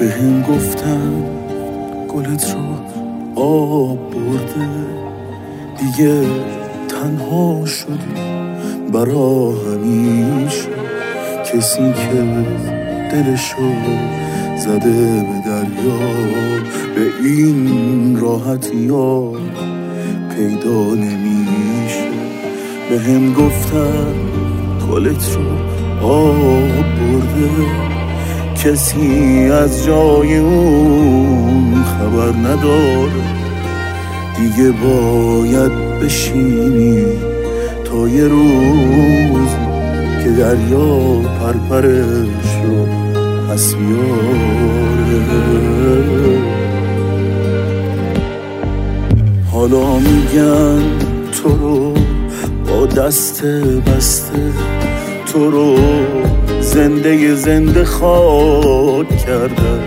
بهم گفتن گلت رو آب برده، دیگه تنها شدی برا همیشه. کسی که دلشو زده به دریا، به این راحتی ها پیدا نمیشه. بهم گفتن گلت رو آب برده، کسی از جای اون خبر نداره. دیگه باید بشینی تا یه روز که دریا پرپرش رو پس بیاره. حالا میگن تو رو با دست بسته، تو رو زنده خاک کردن.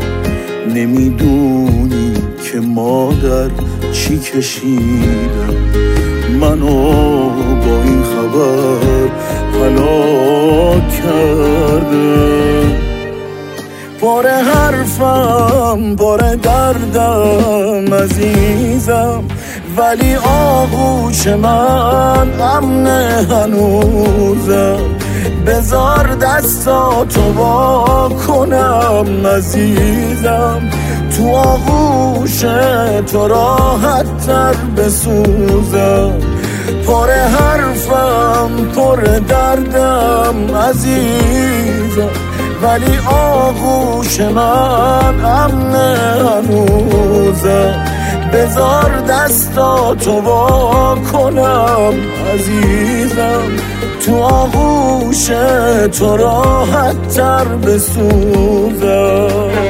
نمیدونی که مادر چی کشیدم، منو با این خبر هلاک کرده. پر حرفم پر دردم عزیزم، ولی آغوش من امن هنوزم. بذار دستاتو وا کنم عزیزم، تو آغوش تو راحت تر بسوزم. پر حرفم پر دردم عزیزم، ولی آغوش من امن هنوزم. بذار دستاتو وا کنم عزیزم، تو آغوش تو راحت تر بسوزم.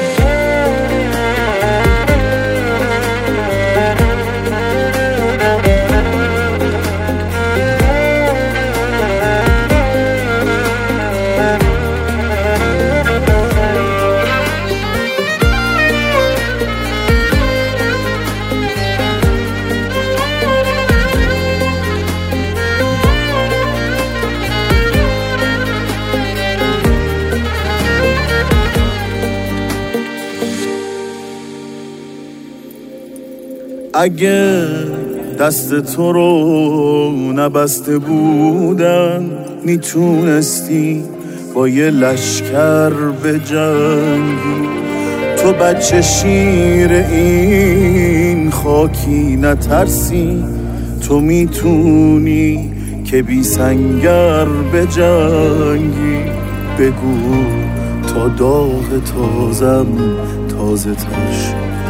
اگه دست تو رو نبسته بودن، میتونستی با یه لشکر بجنگی. تو بچه شیر این خاکی نترسی، تو میتونی که بی سنگر بجنگی. بگو تا داغ تازم تازه تر،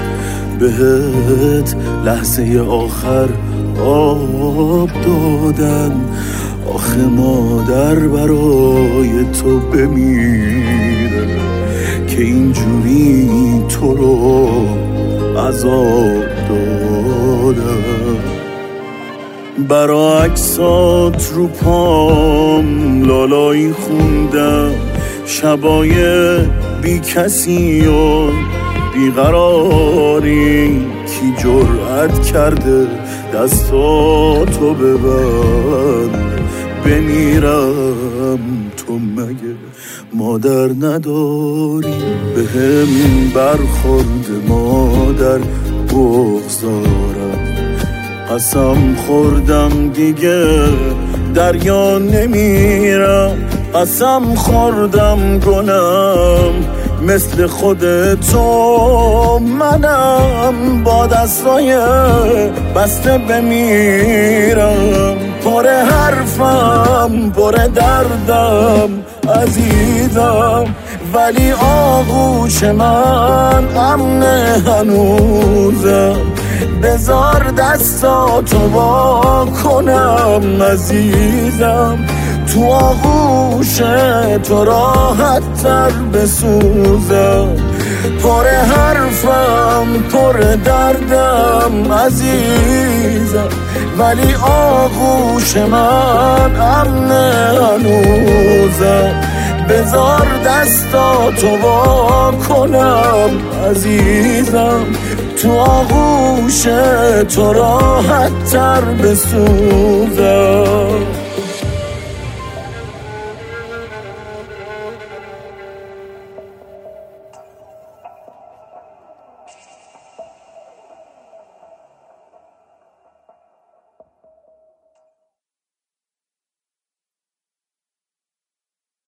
بهت لحظه آخر آب دادن. آخه مادر برای تو بمیره که اینجوری تو رو عذاب دادن. برا عکسات رو پام لالایی خوندم، شبای بی کسی و بیقراری. کی جرأت کرده دستاتو ببند بمیرم، تو مگه مادر نداری؟ بهم برخورد مادر بغضارم، قسم خوردم دیگه دریا نمیرم. قسم خوردم گنم مثل خودتو منم، با دستای بسته بمیرم. پر حرفم پر دردم عزیزم، ولی آغوش من امن هنوزم. بذار دستاتو وا کنم عزیزم، تو آغوش تو راحت تر بسوزم. پر حرفم پر دردم عزیزم، ولی آغوش من امن هنوزم. بذار دستاتو وا کنم عزیزم، تو آغوش تو راحت تر بسوزم.